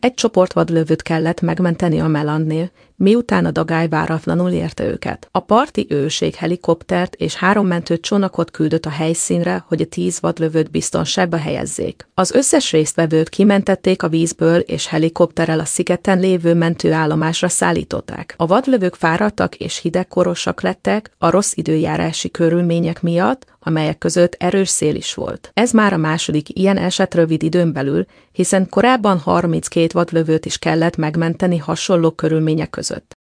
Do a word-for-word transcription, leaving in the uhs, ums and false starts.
Egy csoport vadlövőt kellett megmenteni a Melandnél, miután a dagály váratlanul érte őket. A parti őrség helikoptert és három mentőcsónakot küldött a helyszínre, hogy a tíz vadlövőt biztonságba helyezzék. Az összes résztvevőt kimentették a vízből, és helikopterrel a szigeten lévő mentőállomásra szállították. A vadlövők fáradtak és hidegkorosak lettek a rossz időjárási körülmények miatt, amelyek között erős szél is volt. Ez már a második ilyen eset rövid időn belül, hiszen korábban harminckét vadlövőt is kellett megmenteni hasonló körülmények között.